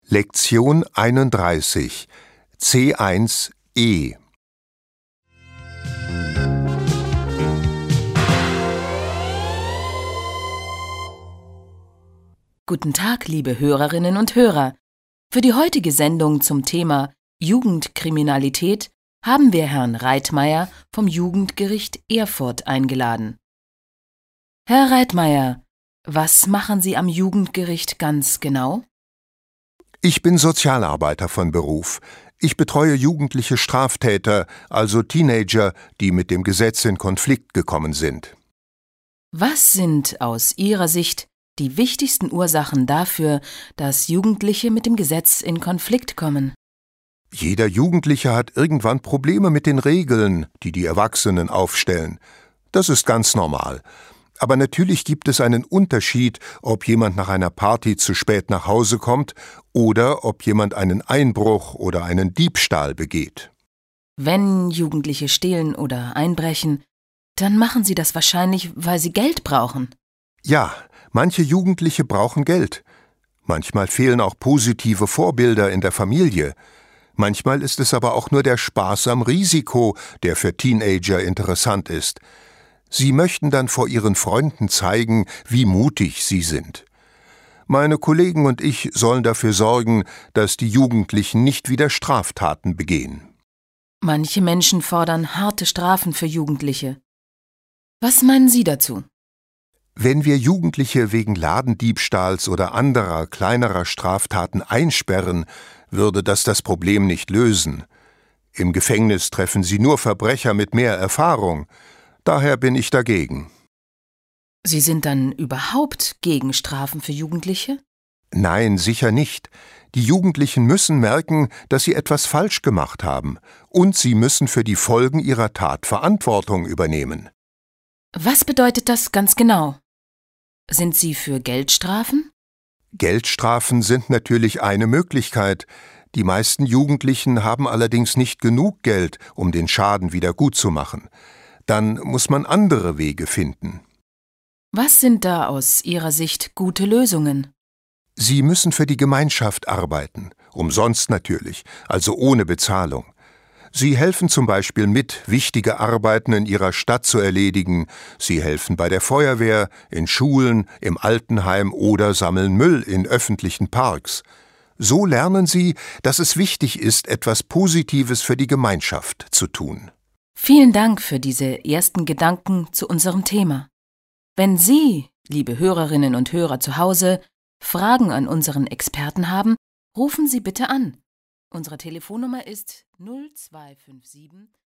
Lektion 31 C1e Guten Tag, liebe Hörerinnen und Hörer. Für die heutige Sendung zum Thema Jugendkriminalität haben wir Herrn Reitmeier vom Jugendgericht Erfurt eingeladen. Herr Reitmeier, was machen Sie am Jugendgericht ganz genau? Ich bin Sozialarbeiter von Beruf. Ich betreue jugendliche Straftäter, also Teenager, die mit dem Gesetz in Konflikt gekommen sind. Was sind aus Ihrer Sicht die wichtigsten Ursachen dafür, dass Jugendliche mit dem Gesetz in Konflikt kommen? Jeder Jugendliche hat irgendwann Probleme mit den Regeln, die die Erwachsenen aufstellen. Das ist ganz normal. Aber natürlich gibt es einen Unterschied, ob jemand nach einer Party zu spät nach Hause kommt oder ob jemand einen Einbruch oder einen Diebstahl begeht. Wenn Jugendliche stehlen oder einbrechen, dann machen sie das wahrscheinlich, weil sie Geld brauchen. Ja, manche Jugendliche brauchen Geld. Manchmal fehlen auch positive Vorbilder in der Familie. Manchmal ist es aber auch nur der Spaß am Risiko, der für Teenager interessant ist. Sie möchten dann vor ihren Freunden zeigen, wie mutig sie sind. Meine Kollegen und ich sollen dafür sorgen, dass die Jugendlichen nicht wieder Straftaten begehen. Manche Menschen fordern harte Strafen für Jugendliche. Was meinen Sie dazu? Wenn wir Jugendliche wegen Ladendiebstahls oder anderer, kleinerer Straftaten einsperren, würde das Problem nicht lösen. Im Gefängnis treffen sie nur Verbrecher mit mehr Erfahrung. Daher bin ich dagegen. Sie sind dann überhaupt gegen Strafen für Jugendliche? Nein, sicher nicht. Die Jugendlichen müssen merken, dass sie etwas falsch gemacht haben, und sie müssen für die Folgen ihrer Tat Verantwortung übernehmen. Was bedeutet das ganz genau? Sind Sie für Geldstrafen? Geldstrafen sind natürlich eine Möglichkeit. Die meisten Jugendlichen haben allerdings nicht genug Geld, um den Schaden wieder gutzumachen. Dann muss man andere Wege finden. Was sind da aus Ihrer Sicht gute Lösungen? Sie müssen für die Gemeinschaft arbeiten, umsonst natürlich, also ohne Bezahlung. Sie helfen zum Beispiel mit, wichtige Arbeiten in Ihrer Stadt zu erledigen. Sie helfen bei der Feuerwehr, in Schulen, im Altenheim oder sammeln Müll in öffentlichen Parks. So lernen Sie, dass es wichtig ist, etwas Positives für die Gemeinschaft zu tun. Vielen Dank für diese ersten Gedanken zu unserem Thema. Wenn Sie, liebe Hörerinnen und Hörer zu Hause, Fragen an unseren Experten haben, rufen Sie bitte an. Unsere Telefonnummer ist 0257